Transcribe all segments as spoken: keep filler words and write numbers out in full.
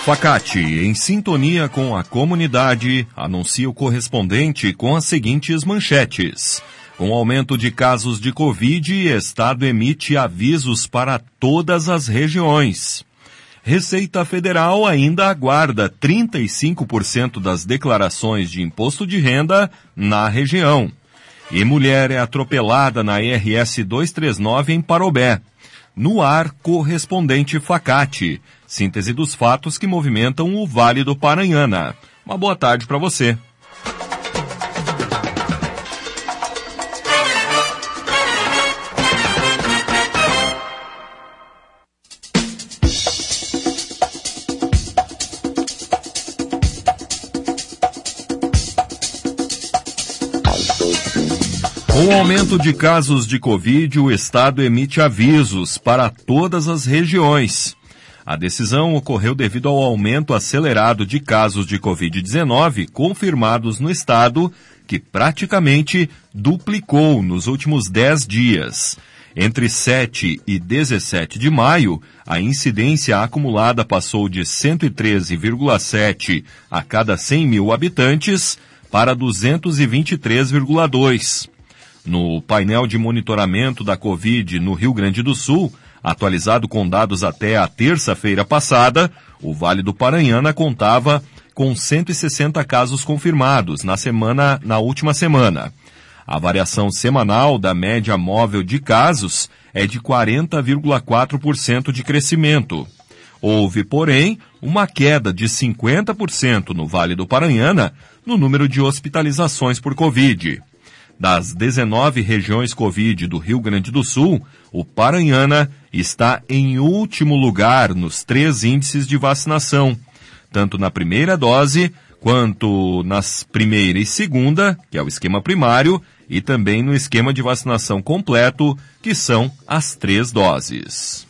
Facate, em sintonia com a comunidade, anuncia o correspondente com as seguintes manchetes. Com o aumento de casos de Covid, Estado emite avisos para todas as regiões. Receita Federal ainda aguarda trinta e cinco por cento das declarações de imposto de renda na região. E mulher é atropelada na R S duzentos e trinta e nove em Parobé. No ar, correspondente Facate. Síntese dos fatos que movimentam o Vale do Paranhana. Uma boa tarde para você. Com o aumento de casos de Covid, o Estado emite avisos para todas as regiões. A decisão ocorreu devido ao aumento acelerado de casos de covid dezenove confirmados no Estado, que praticamente duplicou nos últimos dez dias. Entre sete e dezessete de maio, a incidência acumulada passou de cento e treze vírgula sete a cada cem mil habitantes para duzentos e vinte e três vírgula dois. No painel de monitoramento da Covid no Rio Grande do Sul, atualizado com dados até a terça-feira passada, o Vale do Paranhana contava com cento e sessenta casos confirmados na semana, na última semana. A variação semanal da média móvel de casos é de quarenta vírgula quatro por cento de crescimento. Houve, porém, uma queda de cinquenta por cento no Vale do Paranhana no número de hospitalizações por Covid. Das dezenove regiões Covid do Rio Grande do Sul, o Paranhana está em último lugar nos três índices de vacinação, tanto na primeira dose, quanto nas primeira e segunda, que é o esquema primário, e também no esquema de vacinação completo, que são as três doses.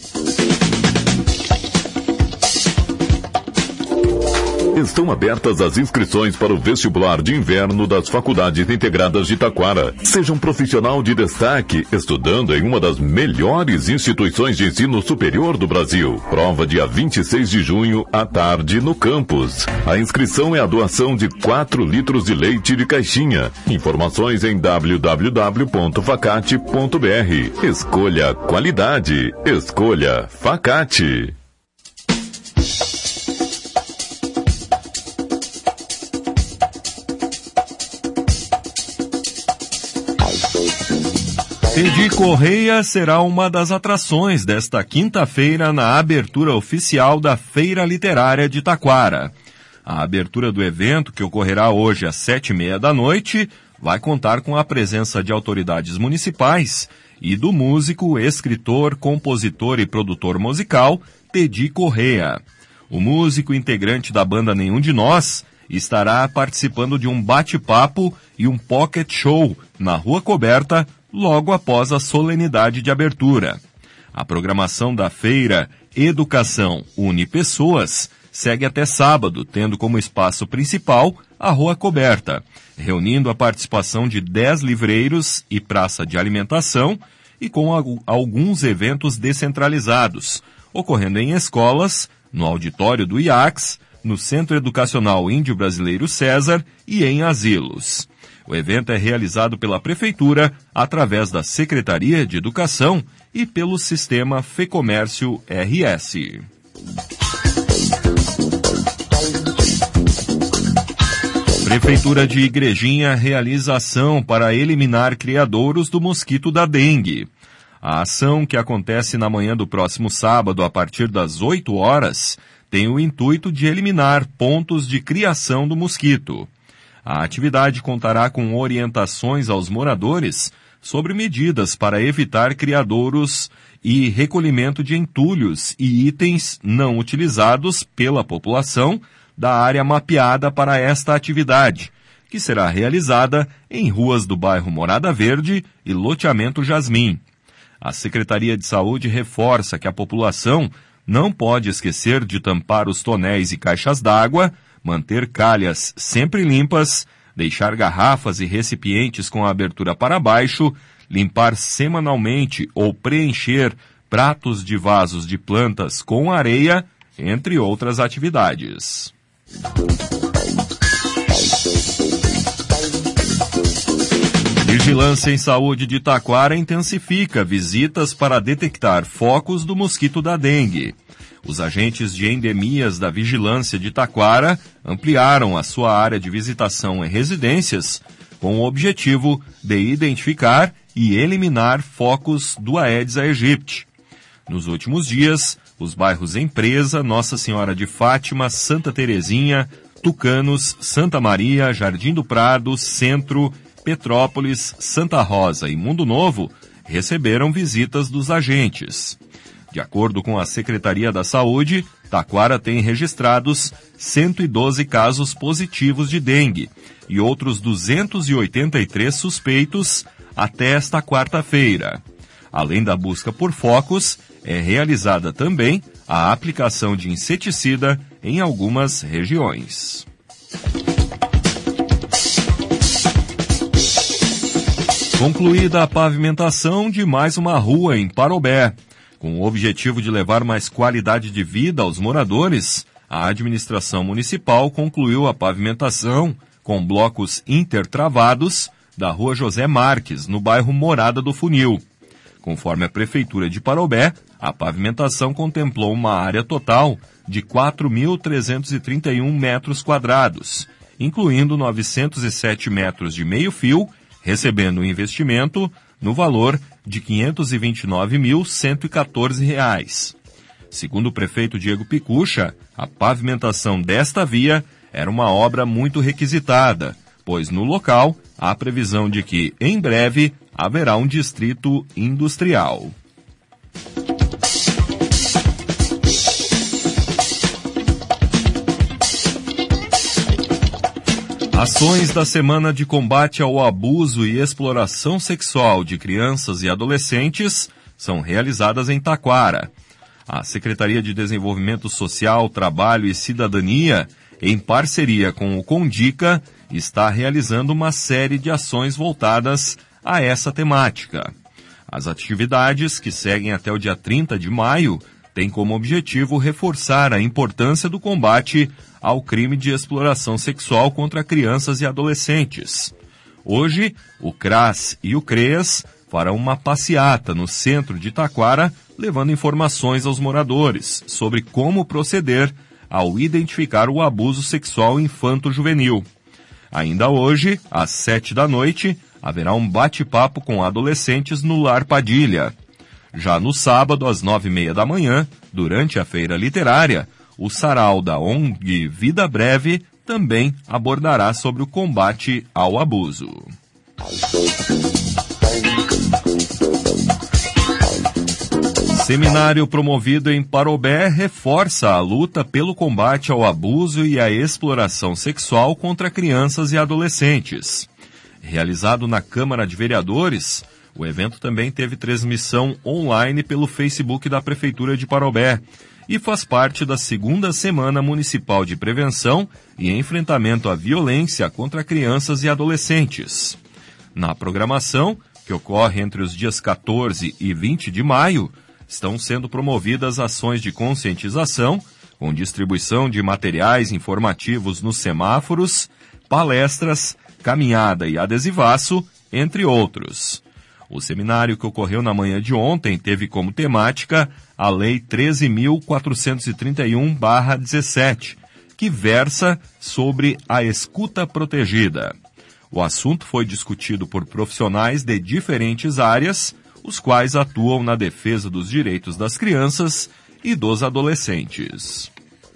Estão abertas as inscrições para o vestibular de inverno das Faculdades Integradas de Taquara. Seja um profissional de destaque, estudando em uma das melhores instituições de ensino superior do Brasil. Prova dia vinte e seis de junho, à tarde, no campus. A inscrição é a doação de quatro litros de leite de caixinha. Informações em w w w ponto facate ponto b r. Escolha qualidade. Escolha Facate. Tedi Correia será uma das atrações desta quinta-feira na abertura oficial da Feira Literária de Taquara. A abertura do evento, que ocorrerá hoje às sete e meia da noite, vai contar com a presença de autoridades municipais e do músico, escritor, compositor e produtor musical Tedi Correia. O músico integrante da banda Nenhum de Nós estará participando de um bate-papo e um pocket show na Rua Coberta, logo após a solenidade de abertura. A programação da feira Educação Une Pessoas segue até sábado, tendo como espaço principal a Rua Coberta, reunindo a participação de dez livreiros e praça de alimentação e com alguns eventos descentralizados, ocorrendo em escolas, no auditório do I A C S, no Centro Educacional Índio Brasileiro César e em asilos. O evento é realizado pela Prefeitura, através da Secretaria de Educação e pelo sistema Fecomércio R S. Prefeitura de Igrejinha realiza ação para eliminar criadouros do mosquito da dengue. A ação, que acontece na manhã do próximo sábado, a partir das oito horas, tem o intuito de eliminar pontos de criação do mosquito. A atividade contará com orientações aos moradores sobre medidas para evitar criadouros e recolhimento de entulhos e itens não utilizados pela população da área mapeada para esta atividade, que será realizada em ruas do bairro Morada Verde e loteamento Jasmim. A Secretaria de Saúde reforça que a população não pode esquecer de tampar os tonéis e caixas d'água, manter calhas sempre limpas, deixar garrafas e recipientes com a abertura para baixo, limpar semanalmente ou preencher pratos de vasos de plantas com areia, entre outras atividades. Vigilância em Saúde de Taquara intensifica visitas para detectar focos do mosquito da dengue. Os agentes de endemias da Vigilância de Taquara ampliaram a sua área de visitação em residências com o objetivo de identificar e eliminar focos do Aedes aegypti. Nos últimos dias, os bairros Empresa, Nossa Senhora de Fátima, Santa Terezinha, Tucanos, Santa Maria, Jardim do Prado, Centro, Petrópolis, Santa Rosa e Mundo Novo receberam visitas dos agentes. De acordo com a Secretaria da Saúde, Taquara tem registrados cento e doze casos positivos de dengue e outros duzentos e oitenta e três suspeitos até esta quarta-feira. Além da busca por focos, é realizada também a aplicação de inseticida em algumas regiões. Concluída a pavimentação de mais uma rua em Parobé. Com o objetivo de levar mais qualidade de vida aos moradores, a administração municipal concluiu a pavimentação com blocos intertravados da Rua José Marques, no bairro Morada do Funil. Conforme a Prefeitura de Parobé, a pavimentação contemplou uma área total de quatro mil trezentos e trinta e um metros quadrados, incluindo novecentos e sete metros de meio-fio, recebendo um investimento no valor de quinhentos e vinte e nove mil cento e quatorze reais. Segundo o prefeito Diego Picucha, a pavimentação desta via era uma obra muito requisitada, pois no local há previsão de que, em breve, haverá um distrito industrial. Ações da Semana de Combate ao Abuso e Exploração Sexual de Crianças e Adolescentes são realizadas em Taquara. A Secretaria de Desenvolvimento Social, Trabalho e Cidadania, em parceria com o Condica, está realizando uma série de ações voltadas a essa temática. As atividades, que seguem até o dia trinta de maio, têm como objetivo reforçar a importância do combate ao crime de exploração sexual contra crianças e adolescentes. Hoje, o CRAS e o CREAS farão uma passeata no centro de Taquara, levando informações aos moradores sobre como proceder ao identificar o abuso sexual infanto-juvenil. Ainda hoje, às sete da noite, haverá um bate-papo com adolescentes no Lar Padilha. Já no sábado, às nove e meia da manhã, durante a feira literária, o sarau da O N G Vida Breve também abordará sobre o combate ao abuso. Seminário promovido em Parobé reforça a luta pelo combate ao abuso e à exploração sexual contra crianças e adolescentes. Realizado na Câmara de Vereadores, o evento também teve transmissão online pelo Facebook da Prefeitura de Parobé e faz parte da segunda Semana Municipal de Prevenção e Enfrentamento à Violência contra Crianças e Adolescentes. Na programação, que ocorre entre os dias quatorze e vinte de maio, estão sendo promovidas ações de conscientização, com distribuição de materiais informativos nos semáforos, palestras, caminhada e adesivaço, entre outros. O seminário, que ocorreu na manhã de ontem, teve como temática a Lei treze mil quatrocentos e trinta e um barra dezessete, que versa sobre a escuta protegida. O assunto foi discutido por profissionais de diferentes áreas, os quais atuam na defesa dos direitos das crianças e dos adolescentes.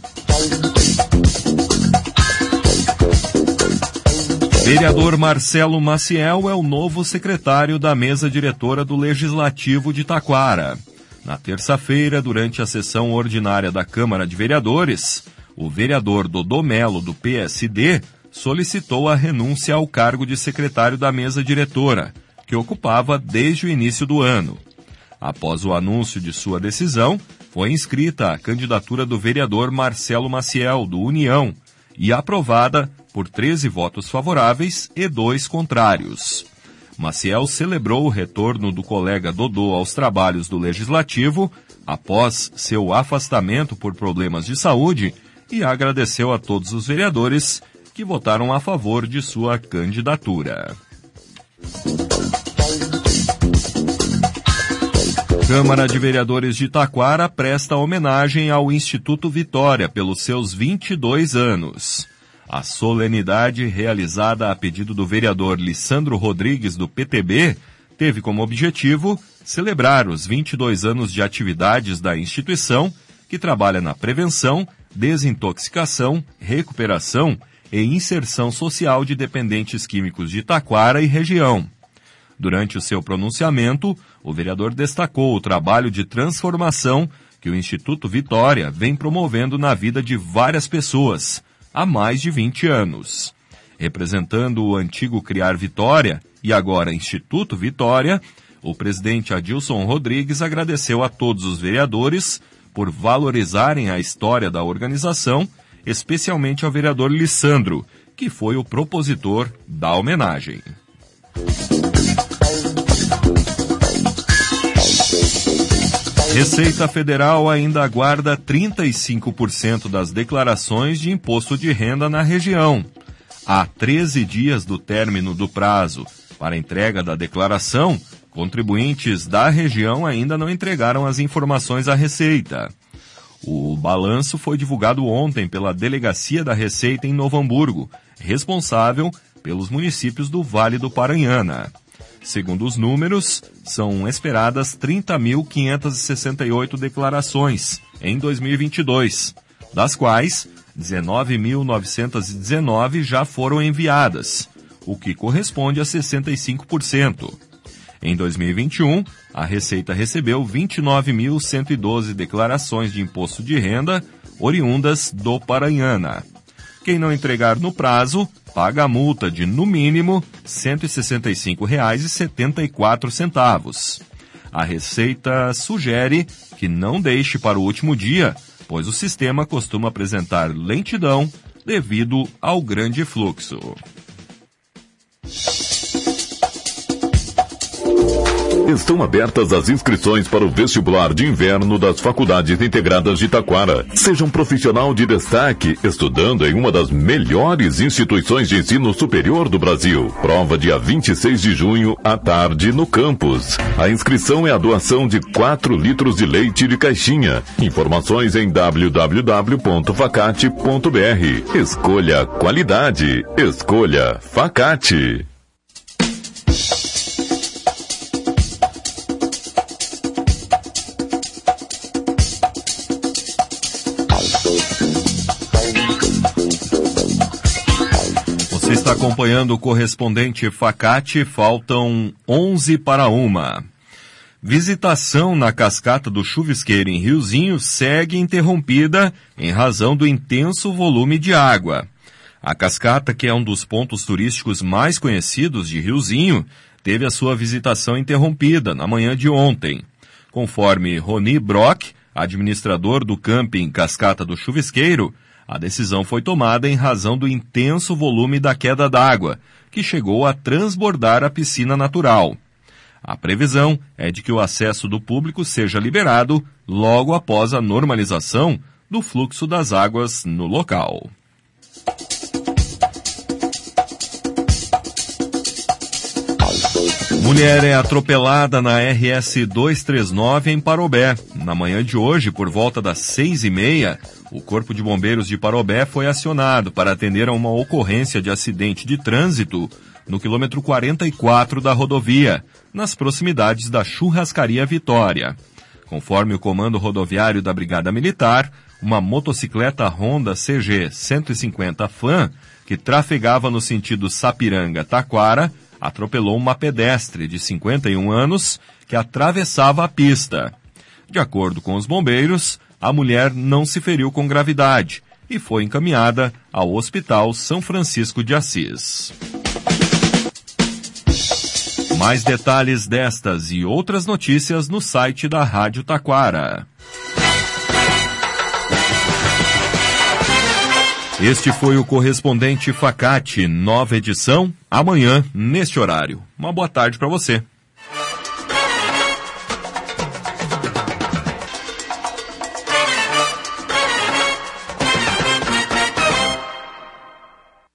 Vereador Marcelo Maciel é o novo secretário da mesa diretora do Legislativo de Taquara. Na terça-feira, durante a sessão ordinária da Câmara de Vereadores, o vereador Dodô Melo, do P S D, solicitou a renúncia ao cargo de secretário da mesa diretora, que ocupava desde o início do ano. Após o anúncio de sua decisão, foi inscrita a candidatura do vereador Marcelo Maciel, do União, e aprovada por treze votos favoráveis e dois contrários. Maciel celebrou o retorno do colega Dodô aos trabalhos do Legislativo após seu afastamento por problemas de saúde e agradeceu a todos os vereadores que votaram a favor de sua candidatura. Câmara de Vereadores de Taquara presta homenagem ao Instituto Vitória pelos seus vinte e dois anos. A solenidade, realizada a pedido do vereador Lissandro Rodrigues, do P T B, teve como objetivo celebrar os vinte e dois anos de atividades da instituição, que trabalha na prevenção, desintoxicação, recuperação e inserção social de dependentes químicos de Taquara e região. Durante o seu pronunciamento, o vereador destacou o trabalho de transformação que o Instituto Vitória vem promovendo na vida de várias pessoas há mais de vinte anos. Representando o antigo Criar Vitória e agora Instituto Vitória, o presidente Adilson Rodrigues agradeceu a todos os vereadores por valorizarem a história da organização, especialmente ao vereador Lissandro, que foi o propositor da homenagem. Receita Federal ainda aguarda trinta e cinco por cento das declarações de imposto de renda na região. Há treze dias do término do prazo para a entrega da declaração, contribuintes da região ainda não entregaram as informações à Receita. O balanço foi divulgado ontem pela Delegacia da Receita em Novo Hamburgo, responsável pelos municípios do Vale do Paranhana. Segundo os números, são esperadas trinta mil quinhentas e sessenta e oito declarações em dois mil e vinte e dois, das quais dezenove mil novecentas e dezenove já foram enviadas, o que corresponde a sessenta e cinco por cento. Em dois mil e vinte e um, a Receita recebeu vinte e nove mil cento e doze declarações de imposto de renda oriundas do Paranhana. Quem não entregar no prazo, paga a multa de, no mínimo, cento e sessenta e cinco reais e setenta e quatro centavos. A Receita sugere que não deixe para o último dia, pois o sistema costuma apresentar lentidão devido ao grande fluxo. Estão abertas as inscrições para o vestibular de inverno das Faculdades Integradas de Taquara. Seja um profissional de destaque, estudando em uma das melhores instituições de ensino superior do Brasil. Prova dia vinte e seis de junho, à tarde, no campus. A inscrição é a doação de quatro litros de leite de caixinha. Informações em w w w ponto facate ponto b r. Escolha qualidade. Escolha Facate. Você está acompanhando o correspondente Facate, faltam onze para uma. Visitação na cascata do Chuvisqueiro em Riozinho segue interrompida em razão do intenso volume de água. A cascata, que é um dos pontos turísticos mais conhecidos de Riozinho, teve a sua visitação interrompida na manhã de ontem. Conforme Roni Brock, administrador do camping Cascata do Chuvisqueiro, a decisão foi tomada em razão do intenso volume da queda d'água, que chegou a transbordar a piscina natural. A previsão é de que o acesso do público seja liberado logo após a normalização do fluxo das águas no local. Mulher é atropelada na R S duzentos e trinta e nove em Parobé. Na manhã de hoje, por volta das seis e meia, o Corpo de Bombeiros de Parobé foi acionado para atender a uma ocorrência de acidente de trânsito no quilômetro quarenta e quatro da rodovia, nas proximidades da Churrascaria Vitória. Conforme o Comando Rodoviário da Brigada Militar, uma motocicleta Honda C G cento e cinquenta Fan, que trafegava no sentido Sapiranga-Taquara, atropelou uma pedestre de cinquenta e um anos que atravessava a pista. De acordo com os bombeiros, a mulher não se feriu com gravidade e foi encaminhada ao Hospital São Francisco de Assis. Mais detalhes destas e outras notícias no site da Rádio Taquara. Este foi o Correspondente Facate, nova edição, amanhã, neste horário. Uma boa tarde para você.